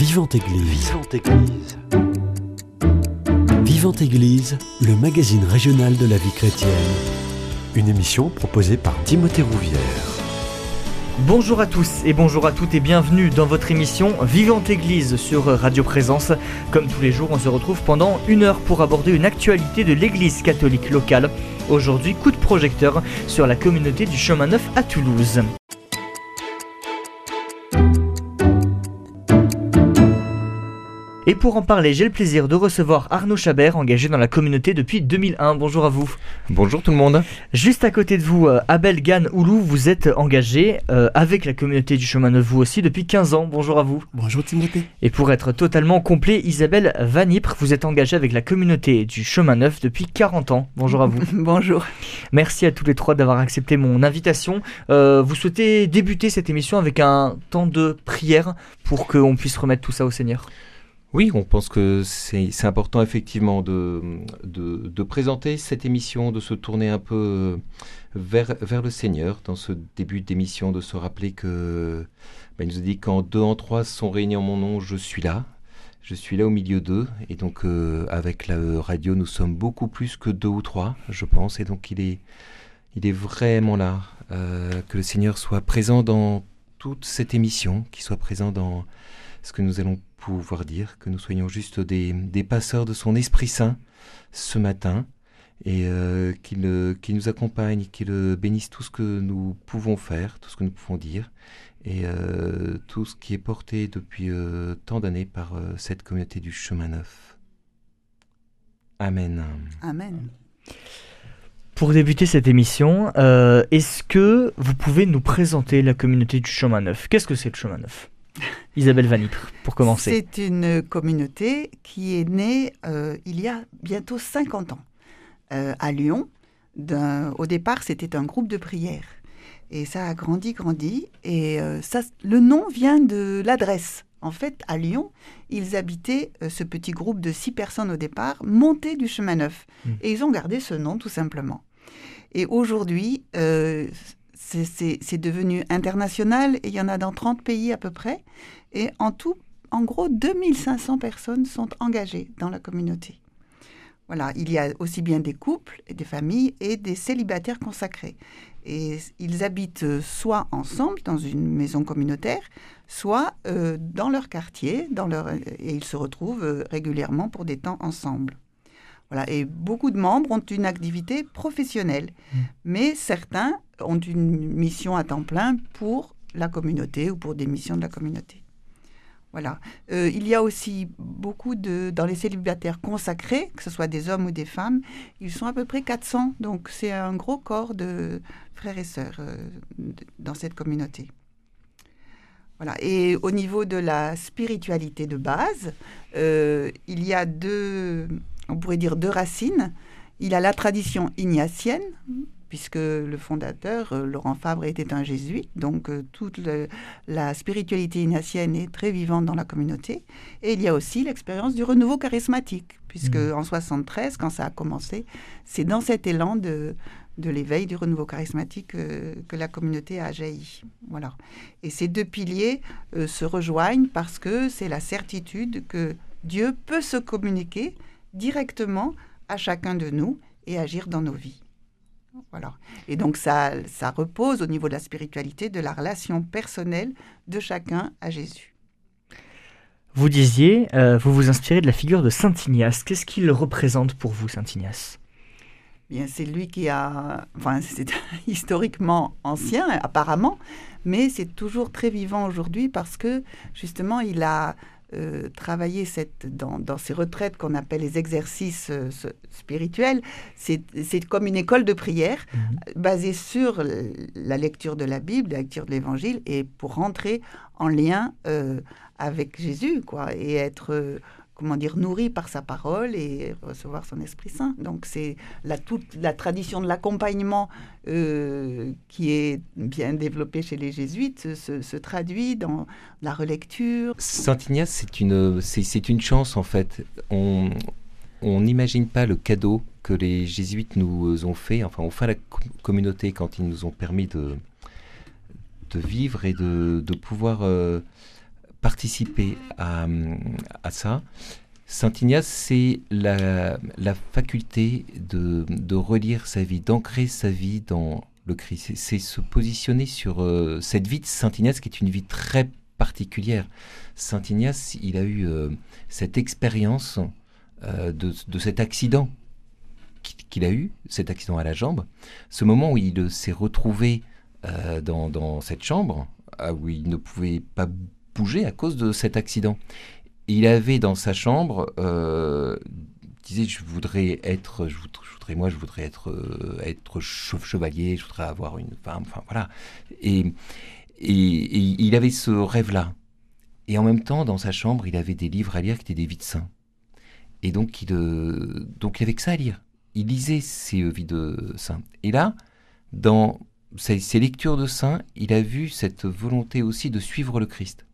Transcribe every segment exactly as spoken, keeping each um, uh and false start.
Vivante Église. Vivante Église. Vivante Église, le magazine régional de la vie chrétienne. Une émission proposée par Timothée Rouvière. Bonjour à tous et bonjour à toutes et bienvenue dans votre émission Vivante Église sur Radio Présence. Comme tous les jours, on se retrouve pendant une heure pour aborder une actualité de l'Église catholique locale. Aujourd'hui, coup de projecteur sur la communauté du Chemin Neuf à Toulouse. Et pour en parler, j'ai le plaisir de recevoir Arnaud Chabert, engagé dans la communauté depuis deux mille un. Bonjour à vous. Bonjour tout le monde. Juste à côté de vous, Abel Gann Oulou, vous êtes engagé euh, avec la communauté du Chemin Neuf, vous aussi, depuis quinze ans. Bonjour à vous. Bonjour Timothée. Et pour être totalement complet, Isabelle Van Ypres, vous êtes engagée avec la communauté du Chemin Neuf depuis quarante ans. Bonjour à vous. Bonjour. Merci à tous les trois d'avoir accepté mon invitation. Euh, vous souhaitez débuter cette émission avec un temps de prière pour qu'on puisse remettre tout ça au Seigneur ? Oui, on pense que c'est, c'est important effectivement de, de, de présenter cette émission, de se tourner un peu vers, vers le Seigneur dans ce début d'émission, de se rappeler que ben, il nous a dit quand deux en trois sont réunis en mon nom, je suis là. Je suis là au milieu d'eux. Et donc euh, avec la radio, nous sommes beaucoup plus que deux ou trois, je pense. Et donc il est, il est vraiment là. Euh, que le Seigneur soit présent dans toute cette émission, qu'il soit présent dans ce que nous allons pouvoir dire, que nous soyons juste des, des passeurs de son Esprit Saint ce matin et euh, qu'il, qu'il nous accompagne, qu'il bénisse tout ce que nous pouvons faire, tout ce que nous pouvons dire et euh, tout ce qui est porté depuis euh, tant d'années par euh, cette communauté du Chemin Neuf. Amen. Amen. Pour débuter cette émission, euh, est-ce que vous pouvez nous présenter la communauté du Chemin Neuf ? Qu'est-ce que c'est le Chemin Neuf ? Isabelle Van Ypres, pour commencer. C'est une communauté qui est née euh, il y a bientôt cinquante ans euh, à Lyon. D'un, au départ, c'était un groupe de prière. Et ça a grandi, grandi. Et euh, ça, le nom vient de l'adresse. En fait, à Lyon, ils habitaient euh, ce petit groupe de six personnes au départ, montés du Chemin Neuf. Mmh. Et ils ont gardé ce nom, tout simplement. Et aujourd'hui, euh, c'est, c'est, c'est devenu international. Et il y en a dans trente pays à peu près. Et en tout, en gros, deux mille cinq cents personnes sont engagées dans la communauté. Voilà, il y a aussi bien des couples, et des familles et des célibataires consacrés. Et ils habitent soit ensemble dans une maison communautaire, soit euh, dans leur quartier, dans leur, et ils se retrouvent régulièrement pour des temps ensemble. Voilà, et beaucoup de membres ont une activité professionnelle, mmh. mais certains ont une mission à temps plein pour la communauté ou pour des missions de la communauté. Voilà. Euh, il y a aussi beaucoup de... Dans les célibataires consacrés, que ce soit des hommes ou des femmes, ils sont à peu près quatre cents. Donc, c'est un gros corps de frères et sœurs euh, dans cette communauté. Voilà. Et au niveau de la spiritualité de base, euh, il y a deux... On pourrait dire deux racines. Il y a la tradition ignatienne, puisque le fondateur, euh, Laurent Fabre, était un jésuite. Donc, euh, toute le, la spiritualité ignatienne est très vivante dans la communauté. Et il y a aussi l'expérience du renouveau charismatique, puisque mmh. en soixante-treize, quand ça a commencé, c'est dans cet élan de, de l'éveil du renouveau charismatique euh, que la communauté a jailli. Voilà. Et ces deux piliers euh, se rejoignent parce que c'est la certitude que Dieu peut se communiquer directement à chacun de nous et agir dans nos vies. Voilà. Et donc, ça, ça repose au niveau de la spiritualité, de la relation personnelle de chacun à Jésus. Vous disiez, euh, vous vous inspirez de la figure de Saint Ignace. Qu'est-ce qu'il représente pour vous, Saint Ignace ? Bien, c'est lui qui a... Enfin, c'est historiquement ancien, apparemment, mais c'est toujours très vivant aujourd'hui parce que, justement, il a... Euh, travailler cette, dans, dans ces retraites qu'on appelle les exercices euh, spirituels, c'est, c'est comme une école de prière mmh. basée sur la lecture de la Bible, la lecture de l'Évangile, et pour rentrer en lien euh, avec Jésus, quoi, et être, euh, comment dire, nourri par sa parole et recevoir son Esprit Saint. Donc c'est la, toute la tradition de l'accompagnement euh, qui est bien développée chez les jésuites se, se traduit dans la relecture. Saint Ignace, c'est une, c'est, c'est une chance en fait. On on n'imagine pas le cadeau que les jésuites nous ont fait, enfin ont fait à la communauté quand ils nous ont permis de, de vivre et de, de pouvoir... Euh, participer à, à ça. Saint Ignace, c'est la, la faculté de, de relire sa vie, d'ancrer sa vie dans le Christ. C'est, c'est se positionner sur euh, cette vie de Saint Ignace qui est une vie très particulière. Saint Ignace, il a eu euh, cette expérience euh, de, de cet accident qu'il a eu, cet accident à la jambe, ce moment où il s'est retrouvé euh, dans, dans cette chambre, où il ne pouvait pas bouger à cause de cet accident. Et il avait dans sa chambre, euh, il disait, je voudrais être, je voudrais, je voudrais moi, je voudrais être, euh, être chevalier, je voudrais avoir une femme, enfin voilà. Et, et, et il avait ce rêve-là. Et en même temps, dans sa chambre, il avait des livres à lire qui étaient des vies de saints. Et donc, il, euh, donc, il avait que ça à lire. Il lisait ses vies de saints. Et là, dans ses, ses lectures de saints, il a vu cette volonté aussi de suivre le Christ.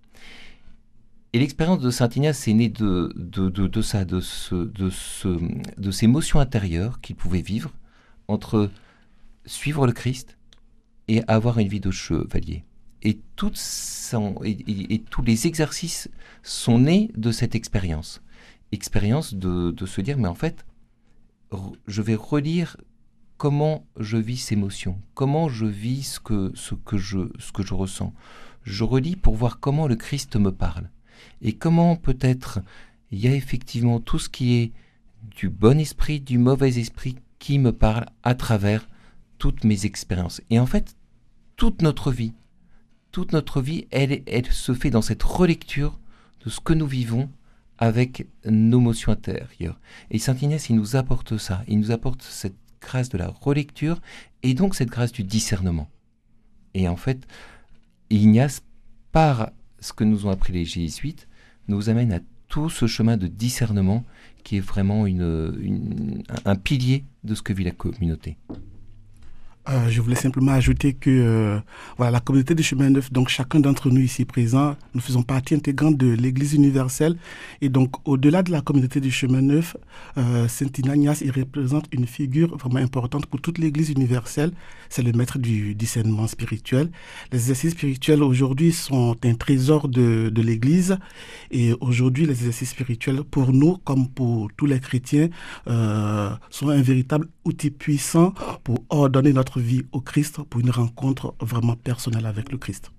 Et l'expérience de Saint Ignace est née de, de, de, de ça, de, ce, de, ce, de ces émotions intérieures qu'il pouvait vivre entre suivre le Christ et avoir une vie de chevalier. Et, toutes son, et, et, et tous les exercices sont nés de cette expérience. Expérience de, de se dire, mais en fait, je vais relire comment je vis ces émotions, comment je vis ce que, ce que, je, ce que je ressens. Je relis pour voir comment le Christ me parle. Et comment peut-être il y a effectivement tout ce qui est du bon esprit, du mauvais esprit qui me parle à travers toutes mes expériences. Et en fait, toute notre vie, toute notre vie, elle, elle se fait dans cette relecture de ce que nous vivons avec nos émotions intérieures. Et Saint Ignace, il nous apporte ça. Il nous apporte cette grâce de la relecture et donc cette grâce du discernement. Et en fait, Ignace, par ce que nous ont appris les jésuites, nous amène à tout ce chemin de discernement qui est vraiment une, une, un pilier de ce que vit la communauté. Euh, je voulais simplement ajouter que euh, voilà, la communauté du Chemin Neuf, donc chacun d'entre nous ici présents, nous faisons partie intégrante de l'Église universelle. Et donc, au-delà de la communauté du Chemin Neuf, euh, Saint Ignace, il représente une figure vraiment importante pour toute l'Église universelle. C'est le maître du discernement spirituel. Les exercices spirituels aujourd'hui sont un trésor de, de l'Église. Et aujourd'hui, les exercices spirituels, pour nous, comme pour tous les chrétiens, euh, sont un véritable outil puissant pour ordonner notre vie au Christ, pour une rencontre vraiment personnelle avec le Christ.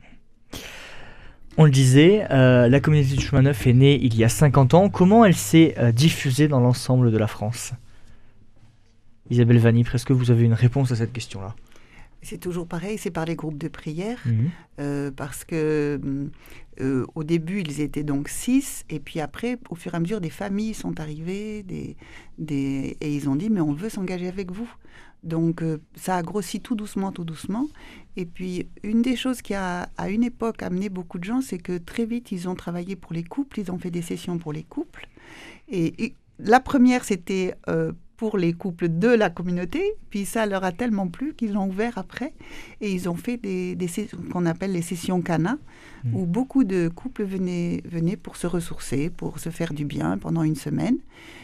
On le disait, euh, la communauté du Chemin Neuf est née il y a cinquante ans. Comment elle s'est euh, diffusée dans l'ensemble de la France ? Isabelle Vanipre, est-ce que vous avez une réponse à cette question-là ? C'est toujours pareil, c'est par les groupes de prière, mmh. euh, parce que euh, au début, ils étaient donc six, et puis après, au fur et à mesure, des familles sont arrivées, des, des, et ils ont dit, mais on veut s'engager avec vous. Donc, euh, ça a grossi tout doucement, tout doucement. Et puis, une des choses qui a, à une époque, amené beaucoup de gens, c'est que très vite, ils ont travaillé pour les couples, ils ont fait des sessions pour les couples. Et, et la première, c'était euh, pour les couples de la communauté, puis ça leur a tellement plu qu'ils l'ont ouvert après. Et ils ont fait des, des sessions qu'on appelle les sessions Cana, mmh. où beaucoup de couples venaient, venaient pour se ressourcer, pour se faire du bien pendant une semaine.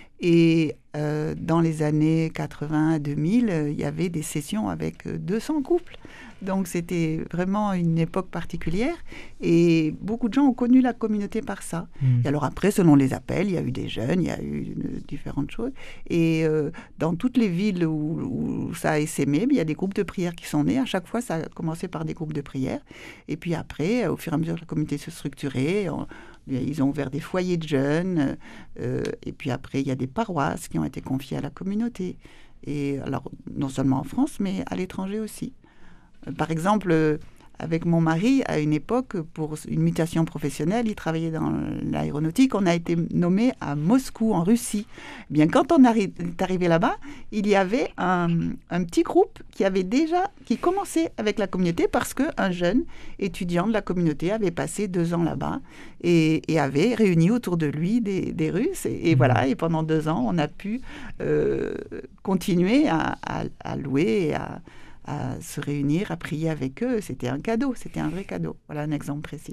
Et euh, dans les années quatre-vingts à deux mille, euh, il y avait des sessions avec deux cents couples. Donc c'était vraiment une époque particulière. Et beaucoup de gens ont connu la communauté par ça. Mmh. Et alors après, selon les appels, il y a eu des jeunes, il y a eu euh, différentes choses. Et euh, dans toutes les villes où, où ça a essaimé, il y a des groupes de prière qui sont nés. À chaque fois, ça a commencé par des groupes de prière. Et puis après, au fur et à mesure que la communauté se structurait, on, ils ont ouvert des foyers de jeunes, euh, et puis après, il y a des paroisses qui ont été confiées à la communauté. Et alors, non seulement en France, mais à l'étranger aussi. Euh, par exemple, euh, avec mon mari, à une époque, pour une mutation professionnelle, il travaillait dans l'aéronautique, on a été nommé à Moscou, en Russie. Eh bien, quand on est arrivé là-bas, il y avait un, un petit groupe qui avait déjà, qui commençait avec la communauté parce qu'un jeune étudiant de la communauté avait passé deux ans là-bas et, et avait réuni autour de lui des, des Russes. Et, et voilà, et pendant deux ans, on a pu euh, continuer à, à, à louer et à... à se réunir, à prier avec eux. C'était un cadeau, c'était un vrai cadeau. Voilà un exemple précis.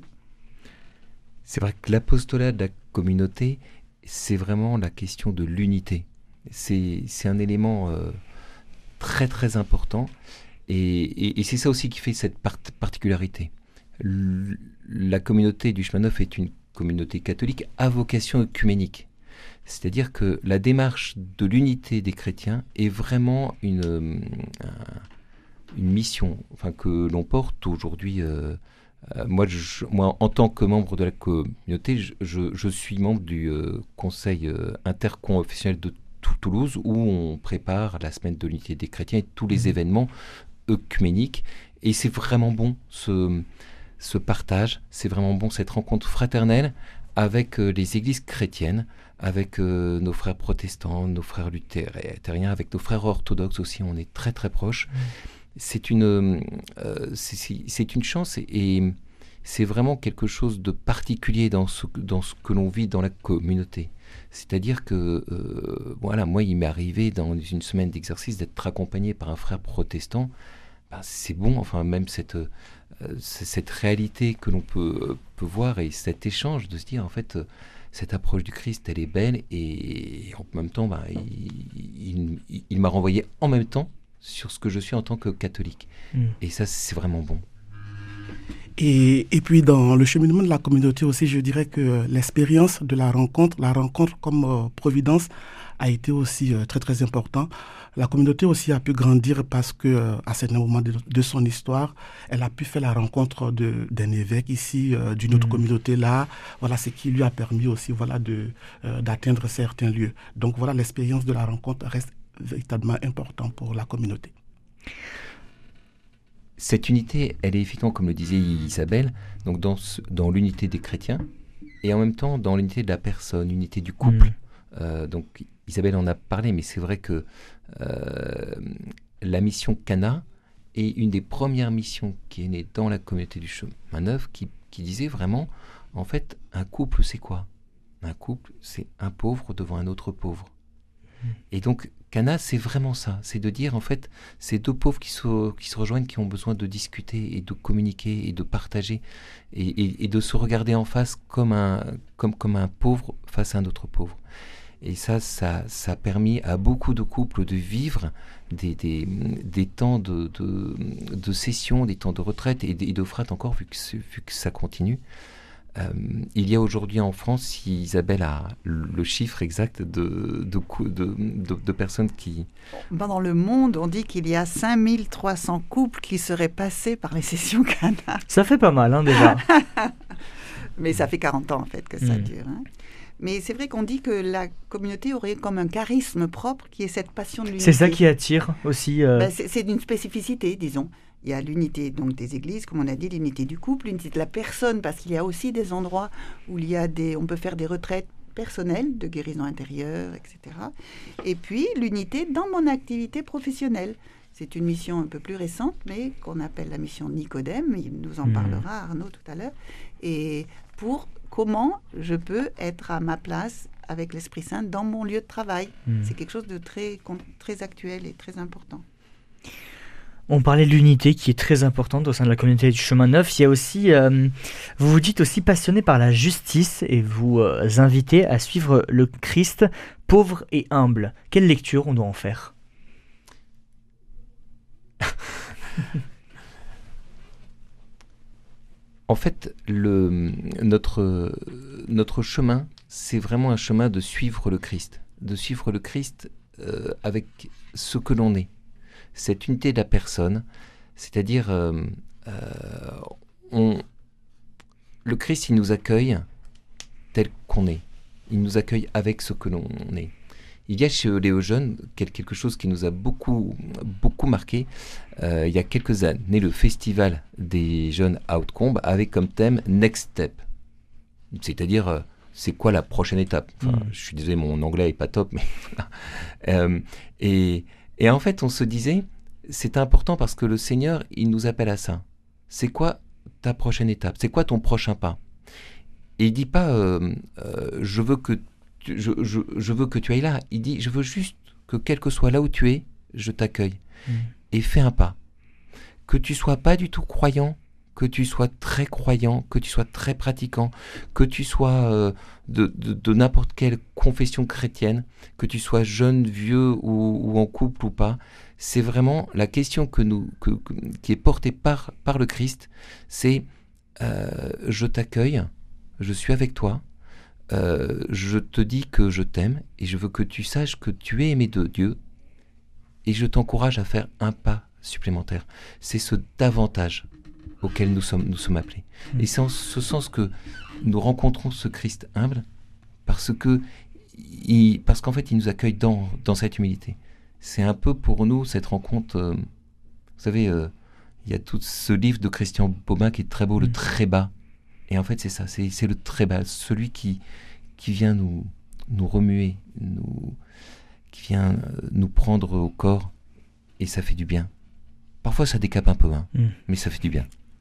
C'est vrai que l'apostolat de la communauté, c'est vraiment la question de l'unité. C'est, c'est un élément euh, très très important et, et, et c'est ça aussi qui fait cette part- particularité. la communauté du chemin neuf est une communauté catholique à vocation œcuménique. C'est-à-dire que la démarche de l'unité des chrétiens est vraiment une, euh, une mission enfin, que l'on porte aujourd'hui. Euh, euh, moi, je, moi, en tant que membre de la communauté, je, je, je suis membre du euh, conseil euh, interconfessionnel de Toulouse, où on prépare la semaine de l'unité des chrétiens et tous les mmh. événements œcuméniques. Et c'est vraiment bon ce, ce partage, c'est vraiment bon cette rencontre fraternelle avec euh, les églises chrétiennes, avec euh, nos frères protestants, nos frères luthériens, avec nos frères orthodoxes aussi, on est très très proches. Mmh. C'est une, euh, c'est, c'est une chance et, et c'est vraiment quelque chose de particulier dans ce, dans ce que l'on vit dans la communauté. C'est-à-dire que, euh, voilà, moi, il m'est arrivé dans une semaine d'exercice d'être accompagné par un frère protestant. Ben, c'est bon, enfin, même cette, euh, cette réalité que l'on peut, peut voir et cet échange de se dire, en fait, euh, cette approche du Christ, elle est belle et, et en même temps, ben, il, il, il m'a renvoyé en même temps sur ce que je suis en tant que catholique. Mmh. Et ça, c'est vraiment bon. Et, et puis dans le cheminement de la communauté aussi, je dirais que l'expérience de la rencontre, la rencontre comme euh, providence a été aussi euh, très très important. La communauté aussi a pu grandir parce que euh, à certains moments de, de son histoire, elle a pu faire la rencontre de, d'un évêque ici, euh, d'une autre mmh. communauté là. Voilà, ce qui lui a permis aussi voilà, de, euh, d'atteindre certains lieux. Donc voilà, l'expérience de la rencontre reste véritablement importante pour la communauté. Cette unité, elle est effectivement, comme le disait Isabelle, donc dans, ce, dans l'unité des chrétiens et en même temps dans l'unité de la personne, l'unité du couple. Mmh. Euh, donc Isabelle en a parlé, mais c'est vrai que euh, la mission Cana est une des premières missions qui est née dans la communauté du chemin neuf, qui, qui disait vraiment, en fait, un couple, c'est quoi ? Un couple, c'est un pauvre devant un autre pauvre. Mmh. Et donc, Cana, c'est vraiment ça, c'est de dire en fait, c'est deux pauvres qui se, qui se rejoignent, qui ont besoin de discuter et de communiquer et de partager et, et, et de se regarder en face comme un, comme, comme un pauvre face à un autre pauvre. Et ça, ça, ça a permis à beaucoup de couples de vivre des, des, des temps de, de, de session, des temps de retraite et de, et de frate encore, vu que, vu que ça continue. Euh, il y a aujourd'hui en France, si Isabelle a le chiffre exact de, de, de, de, de personnes qui... Dans le monde, on dit qu'il y a cinq mille trois cents couples qui seraient passés par les sessions Cana. Ça fait pas mal, hein, déjà. Mais ça fait quarante ans, en fait, que ça mmh. dure. Hein. Mais c'est vrai qu'on dit que la communauté aurait comme un charisme propre, qui est cette passion de l'unité. C'est ça qui attire aussi euh... ben, c'est, c'est une spécificité, disons. Il y a l'unité donc des églises, comme on a dit, l'unité du couple, l'unité de la personne, parce qu'il y a aussi des endroits où il y a des, on peut faire des retraites personnelles de guérison intérieure, et cetera. Et puis l'unité dans mon activité professionnelle. C'est une mission un peu plus récente, mais qu'on appelle la mission Nicodème. Il nous en mmh. parlera, Arnaud, tout à l'heure. Et pour comment je peux être à ma place avec l'Esprit Saint dans mon lieu de travail. Mmh. C'est quelque chose de très, très actuel et très important. On parlait de l'unité qui est très importante au sein de la communauté du chemin neuf. Il y a aussi, euh, vous vous dites aussi passionné par la justice et vous euh, invitez à suivre le Christ pauvre et humble. Quelle lecture on doit en faire ? En fait, le, notre, notre chemin, c'est vraiment un chemin de suivre le Christ, de suivre le Christ euh, avec ce que l'on est. Cette unité de la personne, c'est-à-dire, euh, euh, on, le Christ, il nous accueille tel qu'on est. Il nous accueille avec ce que l'on est. Il y a chez Léo Jeunes quelque chose qui nous a beaucoup, beaucoup marqué. Euh, il y a quelques années, le festival des jeunes à Hautecombe avait comme thème Next Step. C'est-à-dire, euh, c'est quoi la prochaine étape ? Enfin, mmh. Je suis désolé, mon anglais n'est pas top, mais voilà. Euh, et, et en fait, on se disait, c'est important parce que le Seigneur, il nous appelle à ça. C'est quoi ta prochaine étape ? C'est quoi ton prochain pas ? Et il ne dit pas, euh, euh, je veux que Je, je, je veux que tu ailles là. Il dit, je veux juste que quel que soit là où tu es, je t'accueille. Mmh. Et fais un pas. Que tu sois pas du tout croyant, que tu sois très croyant, que tu sois très pratiquant, que tu sois euh, de, de, de n'importe quelle confession chrétienne, que tu sois jeune, vieux ou, ou en couple ou pas. C'est vraiment la question que nous, que, que, qui est portée par, par le Christ. C'est, euh, je t'accueille, je suis avec toi, euh, je te dis que je t'aime et je veux que tu saches que tu es aimé de Dieu et je t'encourage à faire un pas supplémentaire. C'est ce davantage auquel nous sommes, nous sommes appelés. Mmh. Et c'est en ce sens que nous rencontrons ce Christ humble parce que il, parce qu'en fait il nous accueille dans, dans cette humilité. C'est un peu pour nous cette rencontre, euh, vous savez, euh, il y a tout ce livre de Christian Bobin qui est très beau, mmh. le très bas. Et en fait, c'est ça, c'est, c'est le très bas, celui qui, qui vient nous, nous remuer, nous, qui vient nous prendre au corps, et ça fait du bien. Parfois, ça décape un peu, hein, mmh. mais ça fait du bien.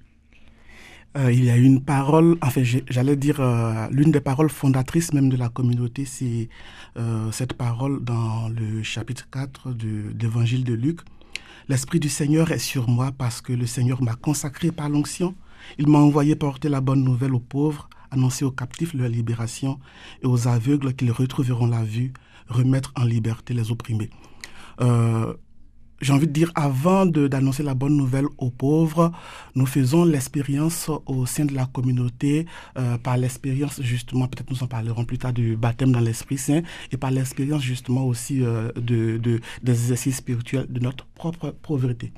Euh, il y a une parole, enfin, j'allais dire, euh, l'une des paroles fondatrices même de la communauté, c'est euh, cette parole dans le chapitre quatre de, de l'Évangile de Luc. « L'Esprit du Seigneur est sur moi parce que le Seigneur m'a consacré par l'onction. Il m'a envoyé porter la bonne nouvelle aux pauvres, annoncer aux captifs leur libération et aux aveugles qu'ils retrouveront la vue, remettre en liberté les opprimés. Euh, » J'ai envie de dire, avant de, d'annoncer la bonne nouvelle aux pauvres, nous faisons l'expérience au sein de la communauté, euh, par l'expérience justement, peut-être nous en parlerons plus tard, du baptême dans l'Esprit Saint, et par l'expérience justement aussi euh, de, de, des exercices spirituels de notre propre pauvreté.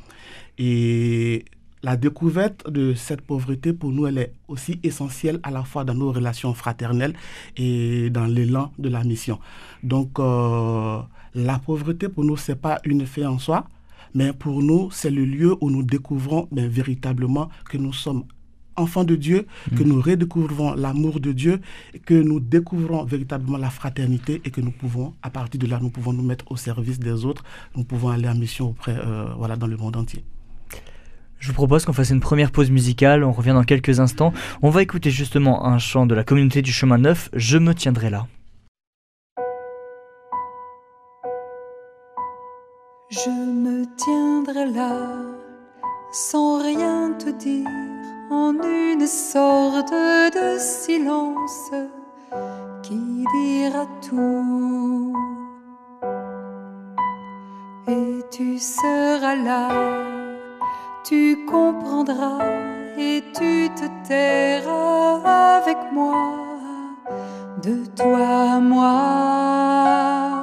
Et la découverte de cette pauvreté, pour nous, elle est aussi essentielle à la fois dans nos relations fraternelles et dans l'élan de la mission. Donc, euh, la pauvreté, pour nous, ce n'est pas une fin en soi, mais pour nous, c'est le lieu où nous découvrons mais, véritablement que nous sommes enfants de Dieu, mmh. que nous redécouvrons l'amour de Dieu, que nous découvrons véritablement la fraternité et que nous pouvons, à partir de là, nous pouvons nous mettre au service des autres, nous pouvons aller en mission auprès, euh, voilà, dans le monde entier. Je vous propose qu'on fasse une première pause musicale, on revient dans quelques instants. On va écouter justement un chant de la communauté du Chemin Neuf, « Je me tiendrai là ». Je me tiendrai là, sans rien te dire, en une sorte de silence qui dira tout. Et tu seras là, tu comprendras et tu te tairas avec moi, de toi à moi.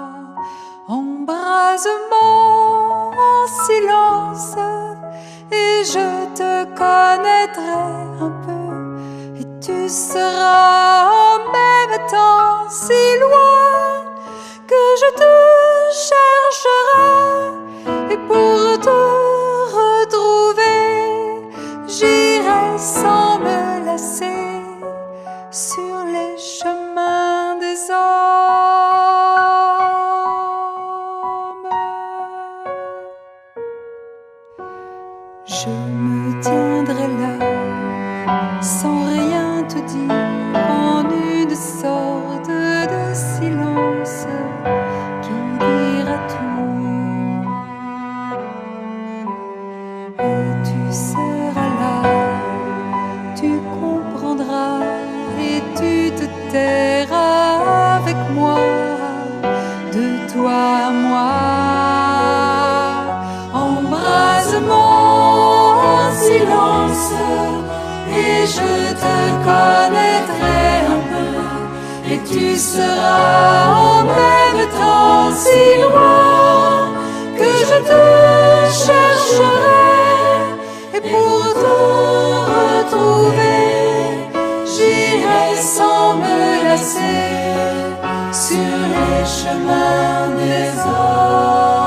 Embrase-moi en silence et je te connaîtrai un peu et tu seras en même temps si loin que je te chercherai et pour te retrouver j'irai sans me lasser sur les chemins des hommes. Je me tiendrai là, sans rien te dire, en une sorte de silence qui dira tout. Et tu seras là, tu comprendras et tu te tairas avec moi, de toi à moi. Embrase-moi silence et je te connaîtrai un peu et tu seras en même temps si loin que je te chercherai et pour te retrouver j'irai sans me lasser sur les chemins des hommes.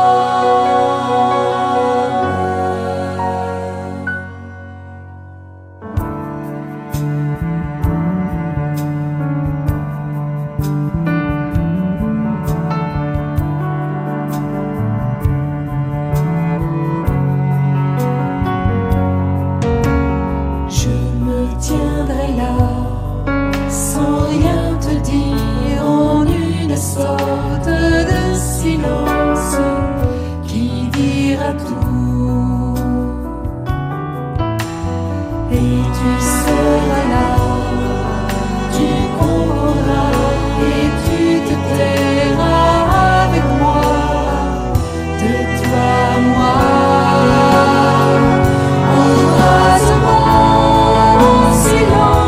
Sorte de silence qui dira tout. Et tu seras là, tu comprendras et tu te tairas avec moi, de toi à moi. Embrase-moi en silence.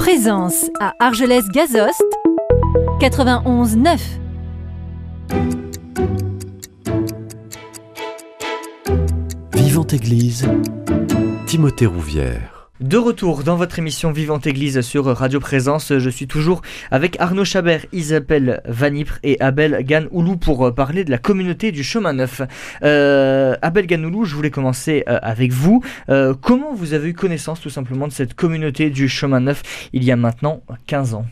Présence à Argelès-Gazost, quatre-vingt-onze neuf. Vivante Église, Timothée Rouvière. De retour dans votre émission Vivante Église sur Radio Présence, je suis toujours avec Arnaud Chabert, Isabelle Vanipre et Abel Ganoulou pour parler de la communauté du Chemin Neuf. Euh, Abel Ganoulou, je voulais commencer euh, avec vous. Euh, comment vous avez eu connaissance tout simplement de cette communauté du Chemin Neuf il y a maintenant quinze ans ?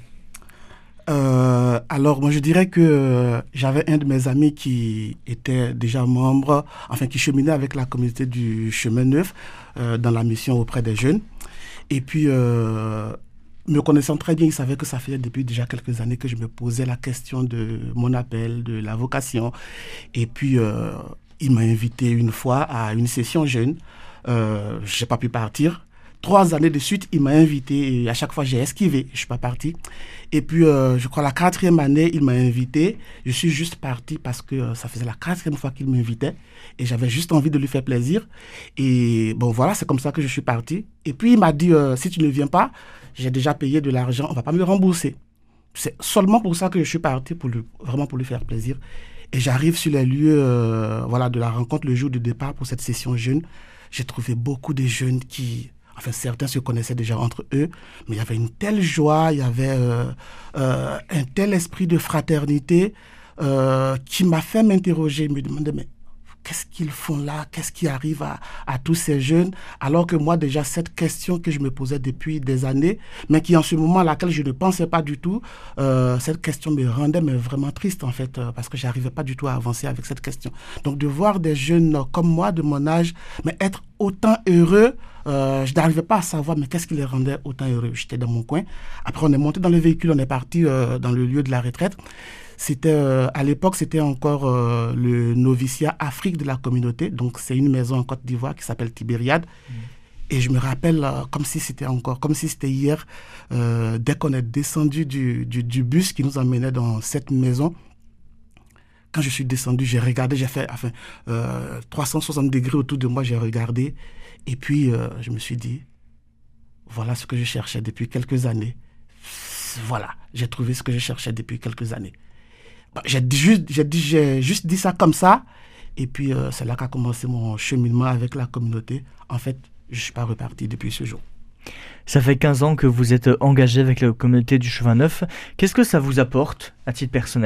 Euh, alors, moi, je dirais que euh, j'avais un de mes amis qui était déjà membre, enfin, qui cheminait avec la communauté du Chemin Neuf euh, dans la mission auprès des jeunes. Et puis, euh, me connaissant très bien, il savait que ça faisait depuis déjà quelques années que je me posais la question de mon appel, de la vocation. Et puis, euh, il m'a invité une fois à une session jeune. Euh, je n'ai pas pu partir. Trois années de suite, il m'a invité et à chaque fois, j'ai esquivé. Je ne suis pas parti. Et puis, euh, je crois la quatrième année, il m'a invité. Je suis juste parti parce que euh, ça faisait la quatrième fois qu'il m'invitait et j'avais juste envie de lui faire plaisir. Et bon, voilà, c'est comme ça que je suis parti. Et puis, il m'a dit, euh, si tu ne viens pas, j'ai déjà payé de l'argent, on ne va pas me le rembourser. C'est seulement pour ça que je suis parti, pour lui, vraiment pour lui faire plaisir. Et j'arrive sur les lieux euh, voilà, de la rencontre, le jour du départ pour cette session jeune. J'ai trouvé beaucoup de jeunes qui... Enfin, certains se connaissaient déjà entre eux, mais il y avait une telle joie, il y avait euh, euh, un tel esprit de fraternité euh, qui m'a fait m'interroger, me demander, mais qu'est-ce qu'ils font là? Qu'est-ce qui arrive à, à tous ces jeunes? Alors que moi, déjà, cette question que je me posais depuis des années, mais qui en ce moment à laquelle je ne pensais pas du tout, euh, cette question me rendait mais vraiment triste, en fait, euh, parce que je n'arrivais pas du tout à avancer avec cette question. Donc, de voir des jeunes comme moi, de mon âge, mais être autant heureux, Euh, je n'arrivais pas à savoir, mais qu'est-ce qui les rendait autant heureux. J'étais dans mon coin. Après, on est monté dans le véhicule, on est parti euh, dans le lieu de la retraite. C'était, euh, à l'époque, c'était encore euh, le noviciat Afrique de la communauté. Donc, c'est une maison en Côte d'Ivoire qui s'appelle Tibériade. Mmh. Et je me rappelle, euh, comme si c'était encore, comme si c'était hier, euh, dès qu'on est descendu du, du, du bus qui nous emmenait dans cette maison, quand je suis descendu, j'ai regardé, j'ai fait enfin, euh, trois cent soixante degrés autour de moi, j'ai regardé. Et puis, euh, je me suis dit, voilà ce que je cherchais depuis quelques années. Voilà, j'ai trouvé ce que je cherchais depuis quelques années. Bah, j'ai, juste, j'ai, dit, j'ai juste dit ça comme ça. Et puis, euh, c'est là qu'a commencé mon cheminement avec la communauté. En fait, je ne suis pas reparti depuis ce jour. Ça fait quinze ans que vous êtes engagé avec la communauté du Chemin Neuf. Qu'est-ce que ça vous apporte à titre personnel ?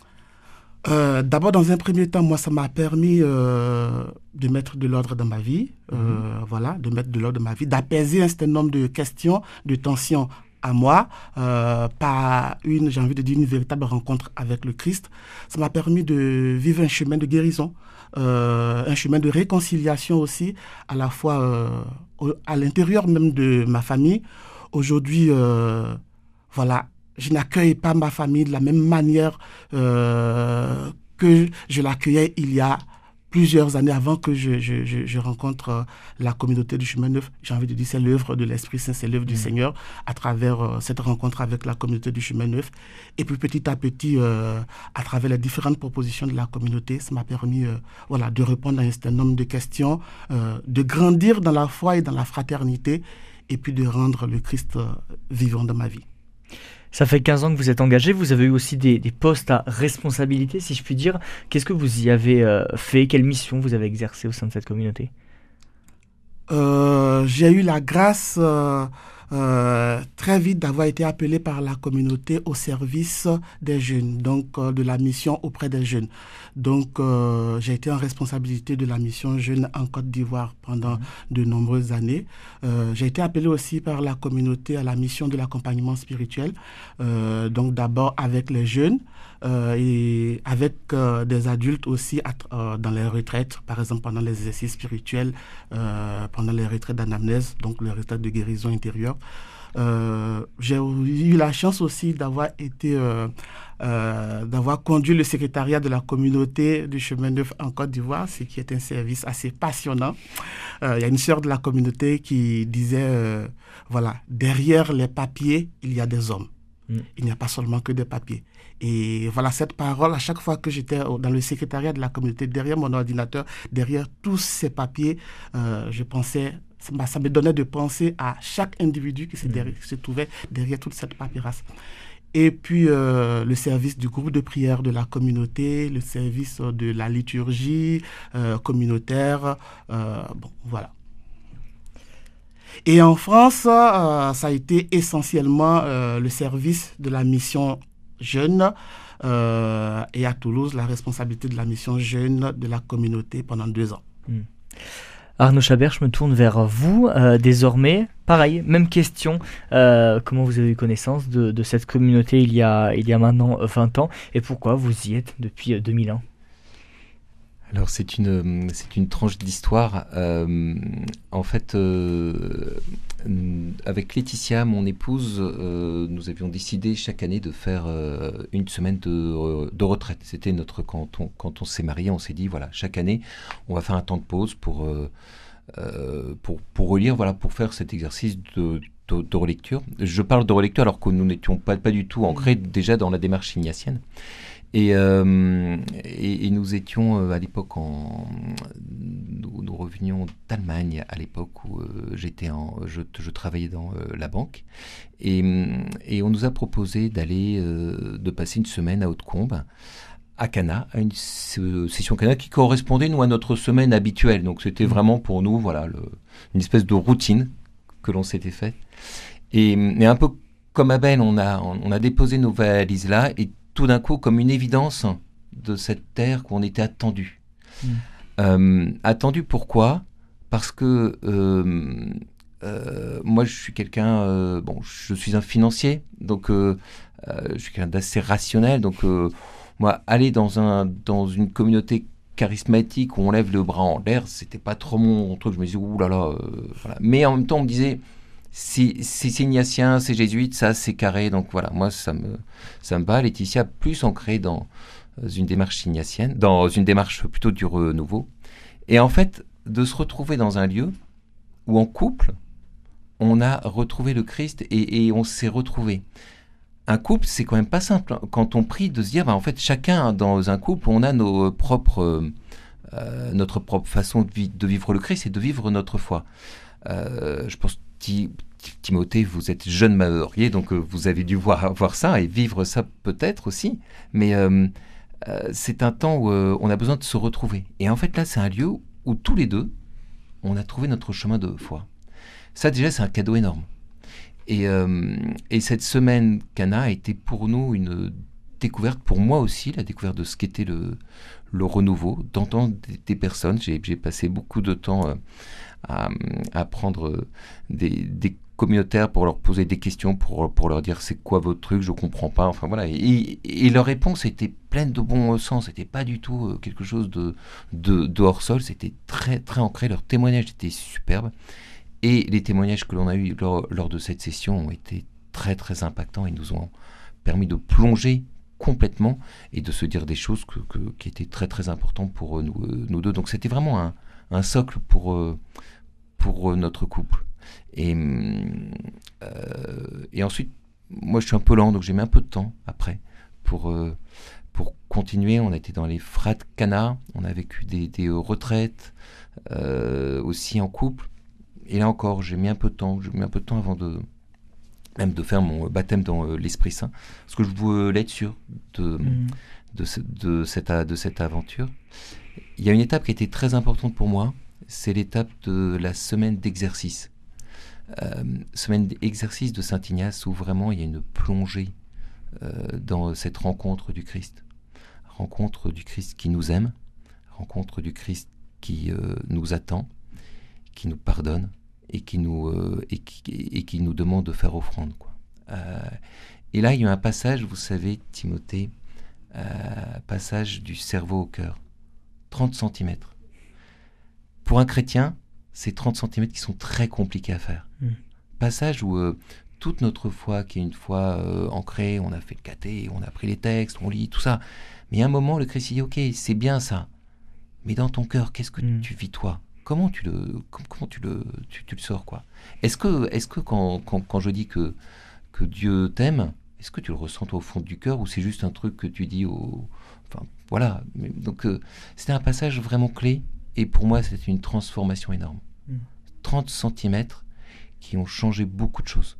Euh, d'abord, dans un premier temps, moi, ça m'a permis euh, de mettre de l'ordre dans ma vie, euh, mmh. voilà, de mettre de l'ordre dans ma vie, d'apaiser un certain nombre de questions, de tensions à moi, euh, par une, j'ai envie de dire, une véritable rencontre avec le Christ. Ça m'a permis de vivre un chemin de guérison, euh, un chemin de réconciliation aussi, à la fois euh, à l'intérieur même de ma famille. Aujourd'hui, euh, voilà, je n'accueille pas ma famille de la même manière euh, que je l'accueillais il y a plusieurs années avant que je, je, je, je rencontre euh, la communauté du Chemin Neuf. J'ai envie de dire, c'est l'œuvre de l'Esprit Saint, c'est l'œuvre mmh. du Seigneur à travers euh, cette rencontre avec la communauté du Chemin Neuf. Et puis petit à petit, euh, à travers les différentes propositions de la communauté, ça m'a permis euh, voilà, de répondre à un certain nombre de questions, euh, de grandir dans la foi et dans la fraternité, et puis de rendre le Christ euh, vivant dans ma vie. Ça fait quinze ans que vous êtes engagé, vous avez eu aussi des, des postes à responsabilité, si je puis dire. Qu'est-ce que vous y avez euh, fait? Quelle mission vous avez exercée au sein de cette communauté? euh, J'ai eu la grâce euh, euh, très vite d'avoir été appelé par la communauté au service des jeunes, donc euh, de la mission auprès des jeunes. Donc euh, j'ai été en responsabilité de la mission jeune en Côte d'Ivoire pendant mmh. de nombreuses années. Euh, j'ai été appelé aussi par la communauté à la mission de l'accompagnement spirituel, euh, donc d'abord avec les jeunes euh, et avec euh, des adultes aussi à, euh, dans les retraites, par exemple pendant les exercices spirituels, euh, pendant les retraites d'anamnèse, donc les retraites de guérison intérieure. Euh, j'ai eu la chance aussi d'avoir été euh, euh, d'avoir conduit le secrétariat de la communauté du Chemin Neuf en Côte d'Ivoire, ce qui est un service assez passionnant. Euh, il y a une sœur de la communauté qui disait euh, voilà, derrière les papiers il y a des hommes. Mm. Il n'y a pas seulement que des papiers. Et voilà, cette parole, à chaque fois que j'étais dans le secrétariat de la communauté, derrière mon ordinateur, derrière tous ces papiers, euh, je pensais ça, bah, ça me donnait de penser à chaque individu qui se, Mmh. derrière, qui se trouvait derrière toute cette paperasse. Et puis euh, le service du groupe de prière de la communauté, le service de la liturgie euh, communautaire, euh, bon, voilà. Et en France, euh, ça a été essentiellement euh, le service de la mission jeune euh, et à Toulouse, la responsabilité de la mission jeune de la communauté pendant deux ans. Mmh. Arnaud Chabert, je me tourne vers vous euh, désormais. Pareil, même question. Euh, comment vous avez eu connaissance de, de cette communauté il y a, il y a maintenant vingt ans et pourquoi vous y êtes depuis deux mille un? Alors c'est une, c'est une tranche d'histoire. Euh, en fait, euh, avec Laetitia, mon épouse, euh, nous avions décidé chaque année de faire euh, une semaine de, de retraite. C'était notre quand on, quand on s'est marié, on s'est dit voilà, chaque année, on va faire un temps de pause pour euh, euh, pour pour relire, voilà, pour faire cet exercice de de, de relecture. Je parle de relecture alors que nous n'étions pas pas du tout ancrés déjà dans la démarche ignatienne. Et, euh, et, et nous étions euh, à l'époque en nous, nous revenions d'Allemagne à l'époque où euh, j'étais en je, je travaillais dans euh, la banque et, et on nous a proposé d'aller euh, de passer une semaine à Hautecombe à Cana, à une session Cana qui correspondait nous à notre semaine habituelle. Donc c'était vraiment pour nous voilà le, une espèce de routine que l'on s'était fait. Et, et un peu comme Abel, on a on, on a déposé nos valises là et tout d'un coup, comme une évidence de cette terre qu'on était attendu. Mmh. Euh, attendu pourquoi ? Parce que euh, euh, moi, je suis quelqu'un, euh, bon, je suis un financier, donc euh, euh, je suis quelqu'un d'assez rationnel. Donc, euh, moi, aller dans un dans une communauté charismatique où on lève le bras en l'air, c'était pas trop mon truc. Je me disais, ouh là là, euh, voilà. Mais en même temps, on me disait. Si, si c'est ignatien, c'est jésuite, ça c'est carré, donc voilà, moi ça me, ça me va. Laetitia plus ancrée dans une démarche ignatienne, dans une démarche plutôt du renouveau. Et en fait, de se retrouver dans un lieu où en couple, on a retrouvé le Christ et, et on s'est retrouvé. Un couple, c'est quand même pas simple. Quand on prie, de se dire, bah, en fait, chacun dans un couple, on a nos propres, euh, notre propre façon de, vi- de vivre le Christ et de vivre notre foi. Euh, je pense Timothée, vous êtes jeune marié, donc euh, vous avez dû voir, voir ça et vivre ça peut-être aussi. Mais euh, euh, c'est un temps où euh, on a besoin de se retrouver. Et en fait, là, c'est un lieu où tous les deux, on a trouvé notre chemin de foi. Ça, déjà, c'est un cadeau énorme. Et, euh, et cette semaine Cana a été pour nous une découverte, pour moi aussi, la découverte de ce qu'était le, le renouveau, d'entendre des, des personnes. J'ai, j'ai passé beaucoup de temps... Euh, À, à prendre des, des communautaires pour leur poser des questions, pour, pour leur dire c'est quoi votre truc, je comprends pas, enfin voilà. Et, et leur réponse était pleine de bon sens, c'était pas du tout quelque chose de, de, de hors sol, c'était très, très ancré, leur témoignage était superbe. Et les témoignages que l'on a eus lors, lors de cette session ont été très, très impactants et nous ont permis de plonger complètement et de se dire des choses que, que, qui étaient très, très importantes pour nous, nous deux. Donc c'était vraiment un, un socle pour... Euh, pour notre couple. Et, euh, et ensuite, moi je suis un peu lent, donc j'ai mis un peu de temps après pour, euh, pour continuer. On a été dans les Frats Cana, on a vécu des, des retraites euh, aussi en couple. Et là encore, j'ai mis un peu de temps, j'ai mis un peu de temps avant de même de faire mon baptême dans euh, l'Esprit Saint, parce que je voulais être sûr de, mmh. de, ce, de, cette, de cette aventure. Il y a une étape qui a été très importante pour moi, c'est l'étape de la semaine d'exercice. Euh, semaine d'exercice de Saint-Ignace où vraiment il y a une plongée euh, dans cette rencontre du Christ. Rencontre du Christ qui nous aime, rencontre du Christ qui euh, nous attend, qui nous pardonne et qui nous, euh, et qui, et qui nous demande de faire offrande, quoi. Euh, et là, il y a un passage, vous savez, Timothée, euh, passage du cerveau au cœur, trente centimètres. Pour un chrétien, c'est trente centimètres qui sont très compliqués à faire. Mmh. Passage où euh, toute notre foi, qui est une foi euh, ancrée, on a fait le caté, on a pris les textes, on lit, tout ça. Mais il y a un moment, le Christ dit, ok, c'est bien ça. Mais dans ton cœur, qu'est-ce que mmh. tu vis, toi ? Comment tu le, comment tu le, tu, tu le sors, quoi ? Est-ce que, est-ce que quand, quand, quand je dis que, que Dieu t'aime, est-ce que tu le ressens toi, au fond du cœur ou c'est juste un truc que tu dis au... Enfin, voilà. Donc, euh, c'était un passage vraiment clé. Et pour moi, c'était une transformation énorme. Mmh. trente centimètres qui ont changé beaucoup de choses.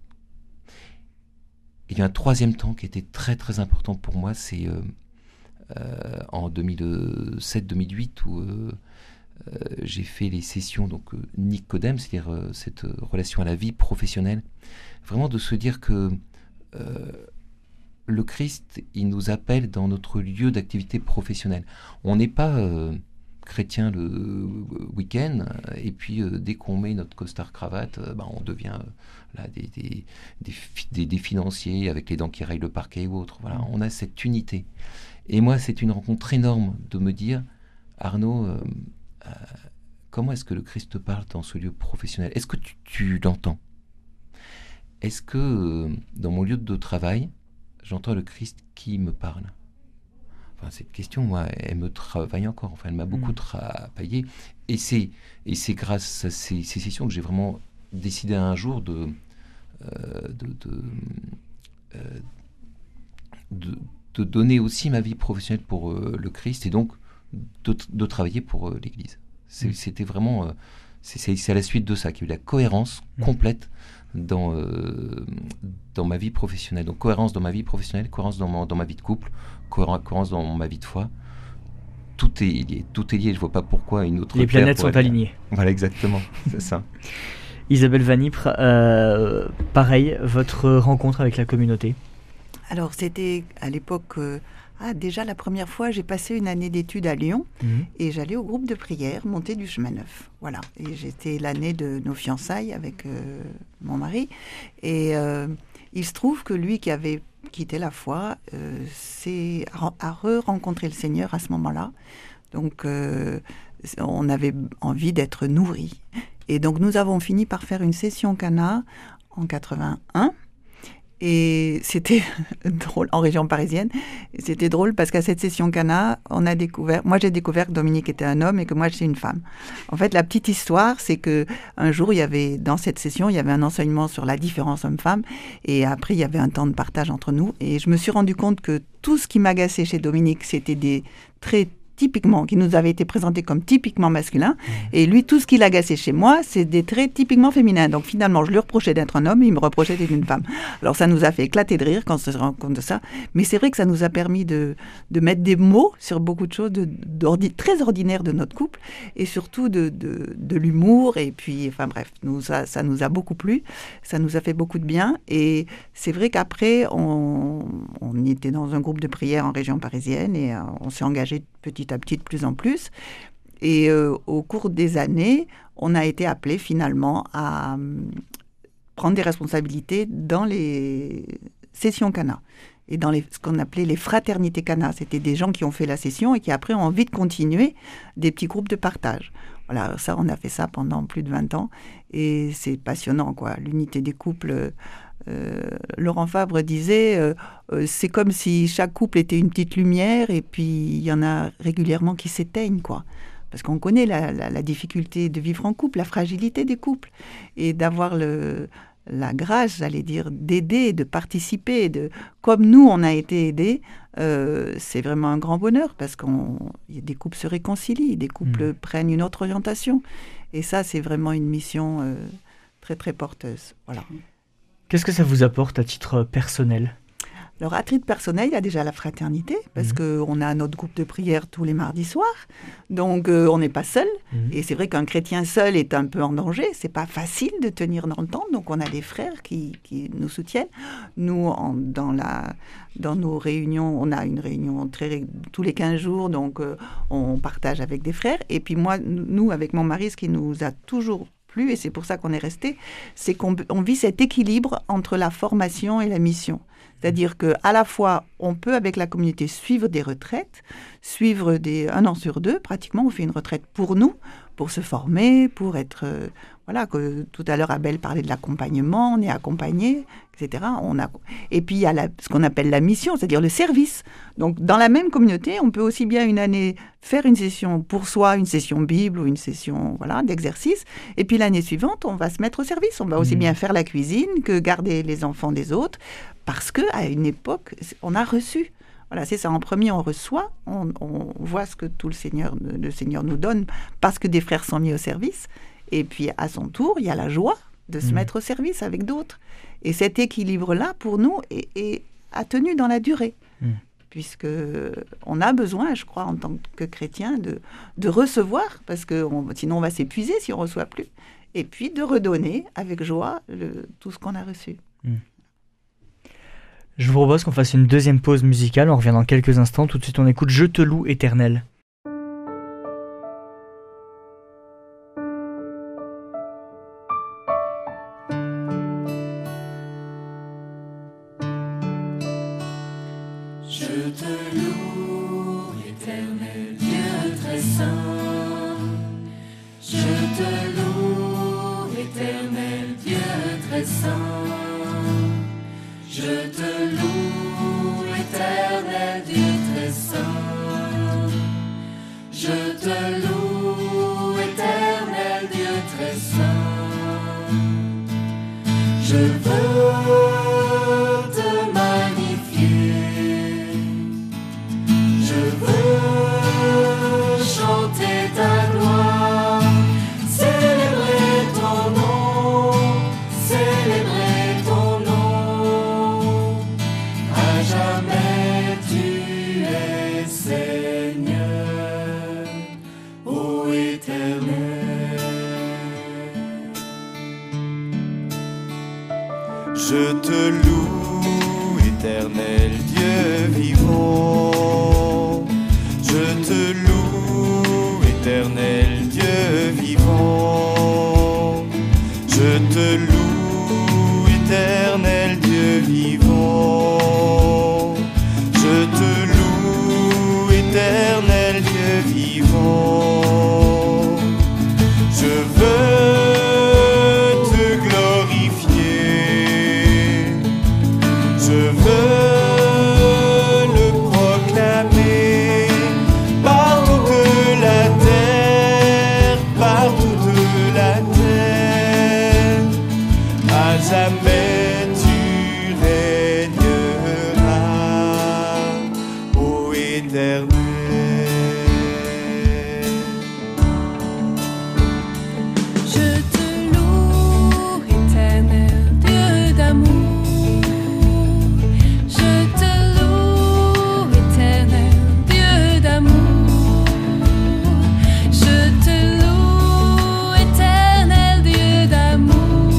Il y a un troisième temps qui était très très important pour moi, c'est euh, euh, en deux mille sept deux mille huit où euh, euh, j'ai fait les sessions donc euh, Nicodème, c'est-à-dire euh, cette euh, relation à la vie professionnelle. Vraiment de se dire que euh, le Christ, il nous appelle dans notre lieu d'activité professionnelle. On n'est pas euh, chrétien le week-end et puis euh, dès qu'on met notre costard cravate, euh, bah, on devient euh, là, des, des, des, des, des financiers avec les dents qui rayent le parquet ou autre. Voilà, on a cette unité. Et moi, c'est une rencontre énorme de me dire, Arnaud, euh, euh, comment est-ce que le Christ te parle dans ce lieu professionnel ? Est-ce que tu, tu l'entends ? Est-ce que euh, dans mon lieu de travail, j'entends le Christ qui me parle ? Enfin, cette question, moi, elle me travaille encore. Enfin, elle m'a beaucoup mmh. travaillé. Et c'est, et c'est grâce à ces, ces sessions que j'ai vraiment décidé un jour de, euh, de, de, euh, de, de donner aussi ma vie professionnelle pour euh, le Christ et donc de, de travailler pour euh, l'Église. C'est, mmh. C'était vraiment... Euh, c'est, c'est, c'est à la suite de ça qu'il y a eu la cohérence mmh. complète dans, euh, dans ma vie professionnelle. Donc cohérence dans ma vie professionnelle, cohérence dans ma, dans ma vie de couple, cohérence dans ma vie de foi. Tout est lié, tout est lié. Je vois pas pourquoi une autre... Les planètes sont alignées. Voilà, exactement, c'est ça. Isabelle Vanipre, euh, pareil, votre rencontre avec la communauté ? Alors c'était à l'époque... Euh, ah, déjà la première fois, j'ai passé une année d'études à Lyon mmh. et j'allais au groupe de prière Montée du Chemin Neuf. Voilà. Et j'étais l'année de nos fiançailles avec euh, mon mari. Et euh, il se trouve que lui qui avait quitté la foi euh, c'est, a, a re-rencontré le Seigneur à ce moment-là. Donc euh, on avait envie d'être nourris. Et donc nous avons fini par faire une session Cana en quatre-vingt-un. Et c'était drôle, en région parisienne. C'était drôle parce qu'à cette session Cana, on a découvert, moi j'ai découvert que Dominique était un homme et que moi j'étais une femme. En fait, la petite histoire, c'est que un jour, il y avait, dans cette session, il y avait un enseignement sur la différence homme-femme. Et après, il y avait un temps de partage entre nous. Et je me suis rendu compte que tout ce qui m'agaçait chez Dominique, c'était des traits typiquement, qui nous avait été présenté comme typiquement masculin. Mmh. Et lui, tout ce qui l'agaçait chez moi, c'est des traits typiquement féminins. Donc finalement, je lui reprochais d'être un homme et il me reprochait d'être une femme. Alors ça nous a fait éclater de rire quand on se rend compte de ça. Mais c'est vrai que ça nous a permis de, de mettre des mots sur beaucoup de choses de, d'ordi, très ordinaires de notre couple et surtout de, de, de l'humour. Et puis, enfin bref, nous, ça, ça nous a beaucoup plu. Ça nous a fait beaucoup de bien. Et c'est vrai qu'après, on, on était dans un groupe de prière en région parisienne et euh, on s'est engagé petit à petit de plus en plus. Et euh, au cours des années, on a été appelé finalement à euh, prendre des responsabilités dans les sessions Cana et dans les, ce qu'on appelait les fraternités Cana. C'était des gens qui ont fait la session et qui après ont envie de continuer des petits groupes de partage. Voilà, ça, on a fait ça pendant plus de vingt ans et c'est passionnant, quoi. L'unité des couples... Euh, Laurent Fabre disait euh, euh, c'est comme si chaque couple était une petite lumière et puis il y en a régulièrement qui s'éteignent, quoi. Parce qu'on connaît la, la, la difficulté de vivre en couple, la fragilité des couples et d'avoir le, la grâce, j'allais dire, d'aider, de participer, de, comme nous on a été aidés, euh, c'est vraiment un grand bonheur parce que des couples se réconcilient, des couples mmh. prennent une autre orientation et ça c'est vraiment une mission euh, très très porteuse. Voilà. Qu'est-ce que ça vous apporte à titre personnel ? Alors, à titre personnel, il y a déjà la fraternité, parce mmh. qu'on a notre groupe de prière tous les mardis soirs, donc euh, on n'est pas seul. Mmh. Et c'est vrai qu'un chrétien seul est un peu en danger, c'est pas facile de tenir dans le temps, donc on a des frères qui, qui nous soutiennent. Nous, en, dans, la, dans nos réunions, on a une réunion très, tous les quinze jours, donc euh, on partage avec des frères. Et puis moi, nous, avec mon mari, ce qui nous a toujours plus, et c'est pour ça qu'on est resté, c'est qu'on on vit cet équilibre entre la formation et la mission. C'est-à-dire qu'à la fois, on peut, avec la communauté, suivre des retraites, suivre des, un an sur deux, pratiquement, on fait une retraite pour nous, pour se former, pour être... Euh, voilà, que tout à l'heure, Abel parlait de l'accompagnement, on est accompagné, et cetera. On a, et puis, il y a la, ce qu'on appelle la mission, c'est-à-dire le service. Donc, dans la même communauté, on peut aussi bien une année faire une session pour soi, une session Bible ou une session voilà, d'exercice, et puis l'année suivante, on va se mettre au service. On va aussi mmh. bien faire la cuisine que garder les enfants des autres, parce qu'à une époque, on a reçu. Voilà, c'est ça. En premier, on reçoit, on, on voit ce que tout le Seigneur, le Seigneur nous donne, parce que des frères sont mis au service. Et puis, à son tour, il y a la joie de se Mmh. mettre au service avec d'autres. Et cet équilibre-là, pour nous, est, est, a tenu dans la durée. Mmh. Puisque on a besoin, je crois, en tant que chrétien, de, de recevoir, parce que on, sinon on va s'épuiser si on ne reçoit plus, et puis de redonner avec joie le, tout ce qu'on a reçu. Mmh. Je vous propose qu'on fasse une deuxième pause musicale, on revient dans quelques instants. Tout de suite on écoute « Je te loue, Éternel ». Je te loue, Éternel Dieu très saint. Je te loue, Éternel Dieu très saint. Je te loue, Éternel Dieu très saint. Je te loue, Éternel Dieu très saint. Je veux te magnifier. Je veux chanter ta gloire, célébrer ton nom, célébrer ton nom. À jamais tu es Seigneur, ô Éternel. Je te loue, Éternel Dieu vivant. Je te loue, Éternel Dieu vivant. Je te loue, Éternel Dieu vivant. Je te loue, Éternel Dieu vivant. Je veux te glorifier. Je veux jamais tu régneras, ô Éternel. Je te loue, Éternel Dieu d'amour. Je te loue, Éternel Dieu d'amour. Je te loue, Éternel Dieu d'amour.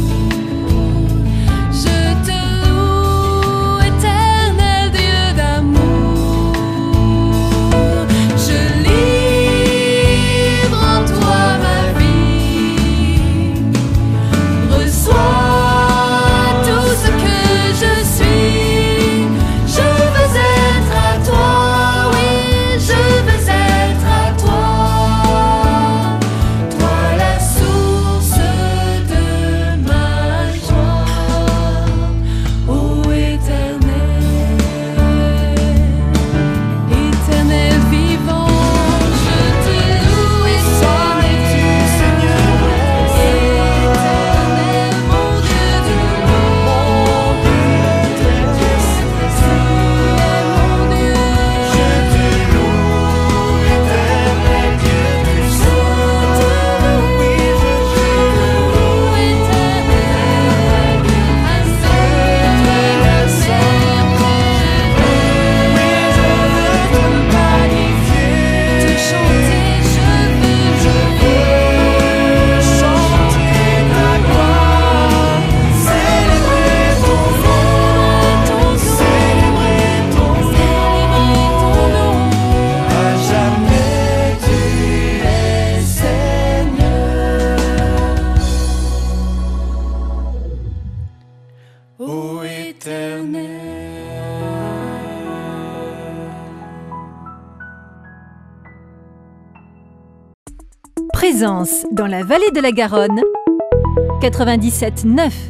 Présence dans la vallée de la Garonne, quatre-vingt-dix-sept neuf.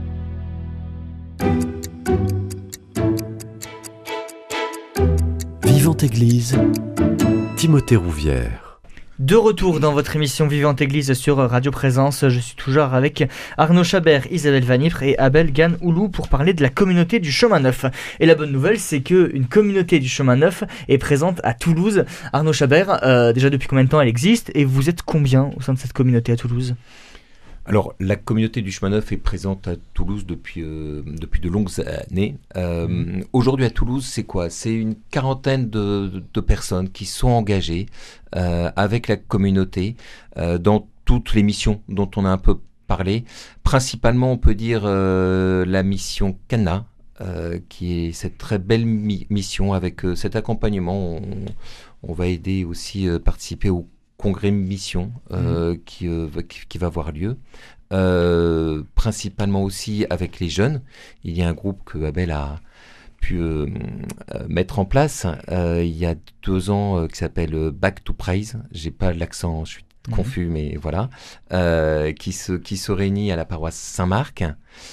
Vivante Église, Timothée Rouvière. De retour dans votre émission Vivante Église sur Radio Présence, je suis toujours avec Arnaud Chabert, Isabelle Vanipre et Abel Gan-Oulou pour parler de la communauté du Chemin Neuf. Et la bonne nouvelle, c'est qu'une communauté du Chemin Neuf est présente à Toulouse. Arnaud Chabert, euh, déjà depuis combien de temps elle existe et vous êtes combien au sein de cette communauté à Toulouse ? Alors, la communauté du Chemin Neuf est présente à Toulouse depuis, euh, depuis de longues années. Euh, mmh. Aujourd'hui, à Toulouse, c'est quoi? C'est une quarantaine de, de personnes qui sont engagées euh, avec la communauté euh, dans toutes les missions dont on a un peu parlé. Principalement, on peut dire euh, la mission Cana, euh, qui est cette très belle mi- mission avec euh, cet accompagnement. On, on va aider aussi à euh, participer au congrès mission euh, mmh. qui, euh, qui, qui va avoir lieu, euh, principalement aussi avec les jeunes. Il y a un groupe que Abel a pu euh, mettre en place euh, il y a deux ans euh, qui s'appelle Back to Praise. J'ai pas l'accent, je suis mmh. confus, mais voilà, euh, qui, se, qui se réunit à la paroisse Saint-Marc.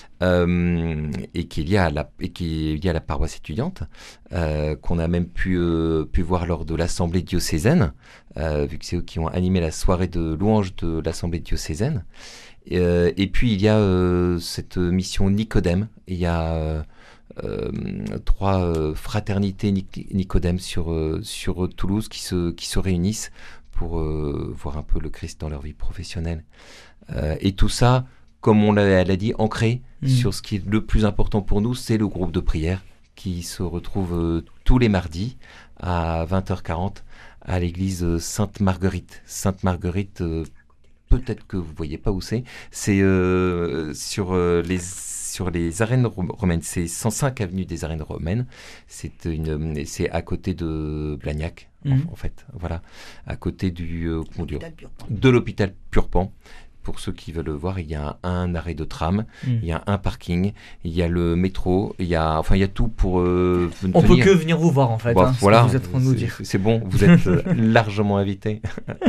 Euh, et qui est lié à la et qui est lié à la paroisse étudiante euh, qu'on a même pu euh, pu voir lors de l'assemblée diocésaine euh, vu que c'est eux qui ont animé la soirée de louange de l'assemblée diocésaine et, euh, et puis il y a euh, cette mission Nicodème. Il y a euh, euh, trois euh, fraternités Nic- Nicodème sur euh, sur Toulouse qui se qui se réunissent pour euh, voir un peu le Christ dans leur vie professionnelle euh, et tout ça, comme on l'a, l'a dit, ancré mmh. sur ce qui est le plus important pour nous, c'est le groupe de prière qui se retrouve euh, tous les mardis à vingt heures quarante à l'église Sainte-Marguerite. Sainte-Marguerite, euh, peut-être que vous ne voyez pas où c'est, c'est euh, sur, euh, les, sur les arènes romaines, c'est cent cinq avenue des arènes romaines, c'est, une, c'est à côté de Blagnac, mmh. en, en fait, voilà, à côté du, euh, comment dire, de l'hôpital Purpan. Pour ceux qui veulent le voir, il y a un, un arrêt de tram, mmh. il y a un parking, il y a le métro, il y a, enfin, il y a tout pour euh, venir. On peut que venir vous voir en fait. Bon, hein, voilà, vous êtes en train de nous dire. C'est, c'est bon, vous êtes euh, largement invités.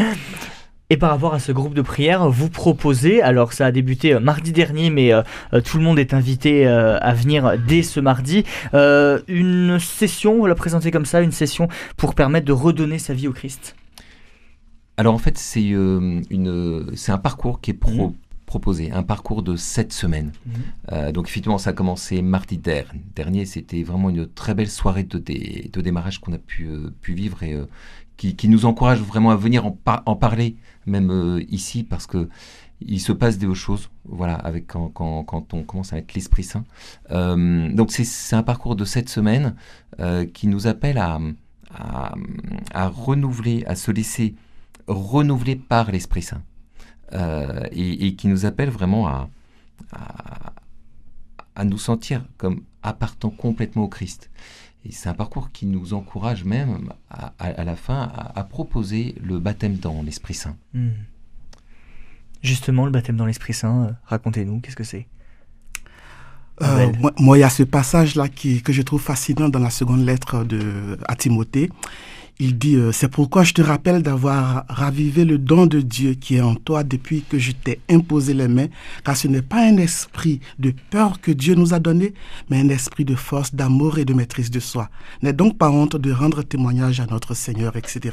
Et par rapport à ce groupe de prière, vous proposez, alors ça a débuté euh, mardi dernier, mais euh, euh, tout le monde est invité euh, à venir dès ce mardi, euh, une session, vous la présentez comme ça, une session pour permettre de redonner sa vie au Christ. Alors en fait, c'est, euh, une, c'est un parcours qui est pro, mmh. proposé, un parcours de sept semaines. Mmh. Euh, donc effectivement, ça a commencé mardi der- dernier. C'était vraiment une très belle soirée de, dé, de démarrage qu'on a pu, euh, pu vivre et euh, qui, qui nous encourage vraiment à venir en, par, en parler, même euh, ici, parce que il se passe des choses, voilà, avec quand, quand, quand on commence à mettre l'Esprit Saint. Euh, donc c'est, c'est un parcours de sept semaines euh, qui nous appelle à, à, à renouveler, à se laisser renouvelé par l'Esprit Saint euh, et, et qui nous appelle vraiment à, à, à nous sentir comme appartenant complètement au Christ. Et c'est un parcours qui nous encourage même à, à, à la fin à, à proposer le baptême dans l'Esprit Saint. Mmh. Justement, le baptême dans l'Esprit Saint, euh, racontez-nous, qu'est-ce que c'est? euh, Moi, moi, il y a ce passage-là qui, que je trouve fascinant dans la seconde lettre de, à Timothée. Il dit euh, « C'est pourquoi je te rappelle d'avoir ravivé le don de Dieu qui est en toi depuis que je t'ai imposé les mains, car ce n'est pas un esprit de peur que Dieu nous a donné, mais un esprit de force, d'amour et de maîtrise de soi. N'aie donc pas honte de rendre témoignage à notre Seigneur, et cetera »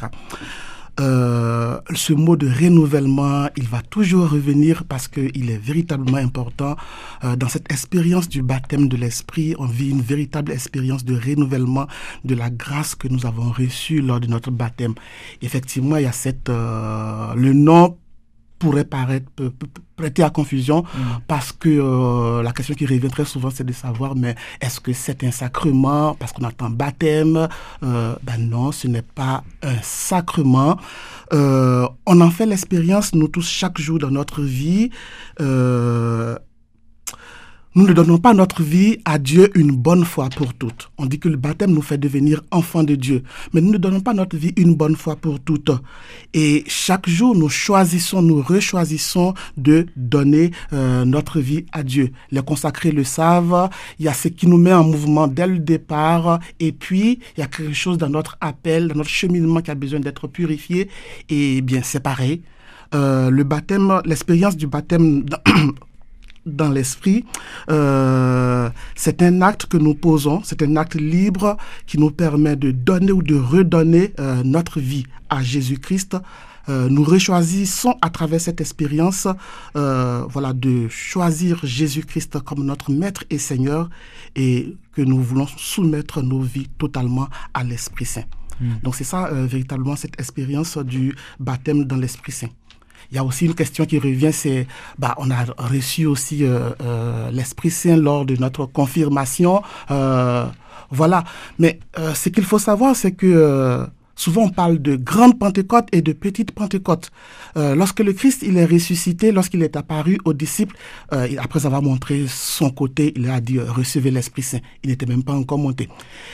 Euh, ce mot de renouvellement, il va toujours revenir parce qu'il est véritablement important. Euh, dans cette expérience du baptême de l'Esprit, on vit une véritable expérience de renouvellement de la grâce que nous avons reçue lors de notre baptême. Effectivement, il y a cette, euh, le nom pourrait paraître peut, peut prêter à confusion mmh. parce que euh, la question qui revient très souvent, c'est de savoir, mais est-ce que c'est un sacrement? Parce qu'on entend baptême. Euh, ben non, ce n'est pas un sacrement. Euh, on en fait l'expérience, nous tous, chaque jour dans notre vie. Euh, Nous ne donnons pas notre vie à Dieu une bonne fois pour toutes. On dit que le baptême nous fait devenir enfants de Dieu. Mais nous ne donnons pas notre vie une bonne fois pour toutes. Et chaque jour, nous choisissons, nous rechoisissons de donner euh, notre vie à Dieu. Les consacrés le savent. Il y a ce qui nous met en mouvement dès le départ. Et puis, il y a quelque chose dans notre appel, dans notre cheminement qui a besoin d'être purifié. Et bien, c'est pareil. Euh, le baptême, l'expérience du baptême dans dans l'esprit, euh, c'est un acte que nous posons, c'est un acte libre qui nous permet de donner ou de redonner euh, notre vie à Jésus-Christ. Euh, nous rechoisissons à travers cette expérience euh, voilà, de choisir Jésus-Christ comme notre Maître et Seigneur et que nous voulons soumettre nos vies totalement à l'Esprit Saint. Mmh. Donc c'est ça euh, véritablement cette expérience du baptême dans l'Esprit Saint. Il y a aussi une question qui revient, c'est, bah, on a reçu aussi euh, euh, l'Esprit Saint lors de notre confirmation. Euh, voilà. Mais euh, ce qu'il faut savoir, c'est que euh, souvent on parle de grande Pentecôte et de petite Pentecôte. Euh, lorsque le Christ il est ressuscité, lorsqu'il est apparu aux disciples, euh, après avoir montré son côté, il a dit euh, recevez l'Esprit Saint. Il n'était même pas encore monté.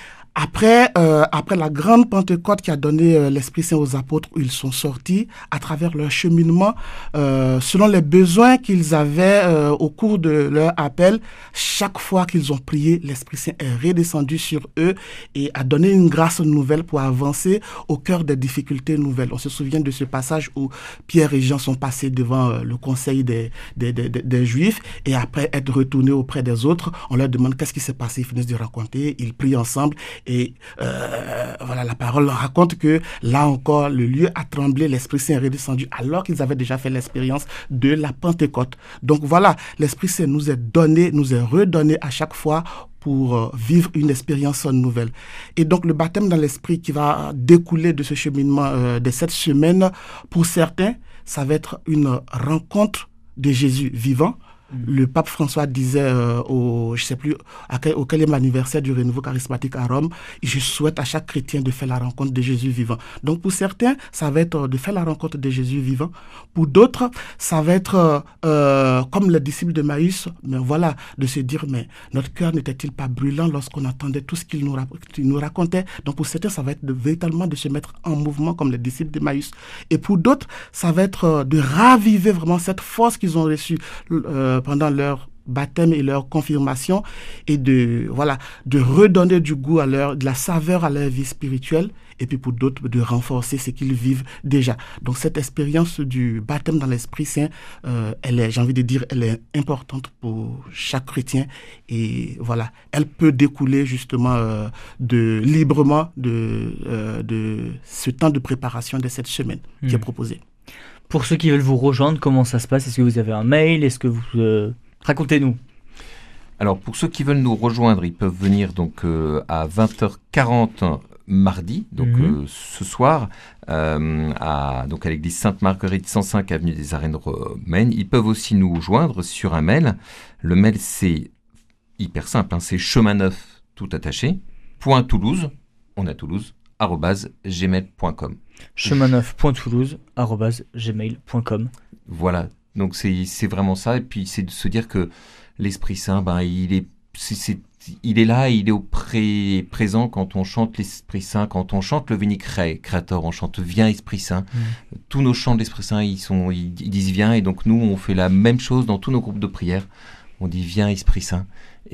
Après, euh, après la grande Pentecôte qui a donné euh, l'Esprit Saint aux apôtres, où ils sont sortis à travers leur cheminement, euh, selon les besoins qu'ils avaient euh, au cours de leur appel, chaque fois qu'ils ont prié, l'Esprit Saint est redescendu sur eux et a donné une grâce nouvelle pour avancer au cœur des difficultés nouvelles. On se souvient de ce passage où Pierre et Jean sont passés devant euh, le conseil des, des, des, des, des Juifs et après être retournés auprès des autres, on leur demande qu'est-ce qui s'est passé, ils finissent de raconter, ils prient ensemble. Et euh, voilà, la parole raconte que là encore, le lieu a tremblé, l'Esprit Saint est redescendu alors qu'ils avaient déjà fait l'expérience de la Pentecôte. Donc voilà, l'Esprit Saint nous est donné, nous est redonné à chaque fois pour euh, vivre une expérience nouvelle. Et donc le baptême dans l'Esprit qui va découler de ce cheminement euh, de cette semaine, pour certains, ça va être une rencontre de Jésus vivant. Le pape François disait euh, au, je sais plus, à quel, au quatrième anniversaire du renouveau charismatique à Rome, je souhaite à chaque chrétien de faire la rencontre de Jésus vivant. Donc pour certains, ça va être de faire la rencontre de Jésus vivant. Pour d'autres, ça va être euh, comme les disciples de Maüs, mais voilà, de se dire, mais notre cœur n'était-il pas brûlant lorsqu'on entendait tout ce qu'il nous, qu'il nous racontait. Donc pour certains, ça va être de, véritablement de se mettre en mouvement comme les disciples de Maüs. Et pour d'autres, ça va être de raviver vraiment cette force qu'ils ont reçue euh, pendant leur baptême et leur confirmation et de, voilà, de redonner du goût à leur, de la saveur à leur vie spirituelle et puis pour d'autres de renforcer ce qu'ils vivent déjà. Donc cette expérience du baptême dans l'Esprit Saint, euh, elle est, j'ai envie de dire, elle est importante pour chaque chrétien et voilà, elle peut découler justement euh, de librement de, euh, de ce temps de préparation de cette semaine mmh. qui est proposé. Pour ceux qui veulent vous rejoindre, comment ça se passe ? Est-ce que vous avez un mail ? Est-ce que vous... Euh... Racontez-nous. Alors, pour ceux qui veulent nous rejoindre, ils peuvent venir donc euh, à vingt heures quarante mardi, donc mmh. euh, ce soir, euh, à, donc à l'église Sainte-Marguerite, cent cinq avenue des Arènes Romaines. Ils peuvent aussi nous joindre sur un mail. Le mail, c'est hyper simple, hein, c'est chemin neuf, tout attaché, point Toulouse, on a Toulouse, arobase gmail point com. chemin neuf point toulouse arobase gmail point com. Voilà, donc c'est, c'est vraiment ça. Et puis c'est de se dire que l'Esprit Saint, ben, il, est, c'est, c'est, il est là, il est au pré, présent quand on chante l'Esprit Saint, quand on chante le Veni Creator, on chante Viens Esprit Saint. Mmh. Tous nos chants de l'Esprit Saint, ils, sont, ils, ils disent Viens, et donc nous, on fait la même chose dans tous nos groupes de prière. On dit Viens Esprit Saint.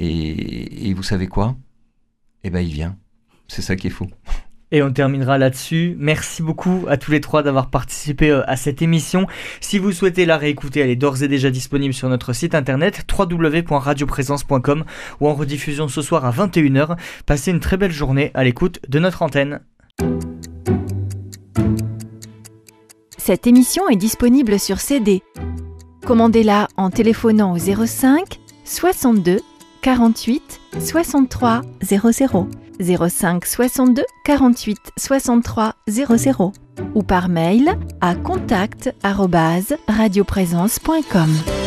Et, et vous savez quoi ? Eh bien, il vient. C'est ça qui est fou. Et on terminera là-dessus. Merci beaucoup à tous les trois d'avoir participé à cette émission. Si vous souhaitez la réécouter, elle est d'ores et déjà disponible sur notre site internet w w w point radio présence point com ou en rediffusion ce soir à vingt et une heures. Passez une très belle journée à l'écoute de notre antenne. Cette émission est disponible sur C D. Commandez-la en téléphonant au zéro cinq soixante-deux quarante-huit soixante-trois zéro zéro. zéro cinq soixante-deux quarante-huit soixante-trois zéro zéro ou par mail à contact arobase radio présence point com.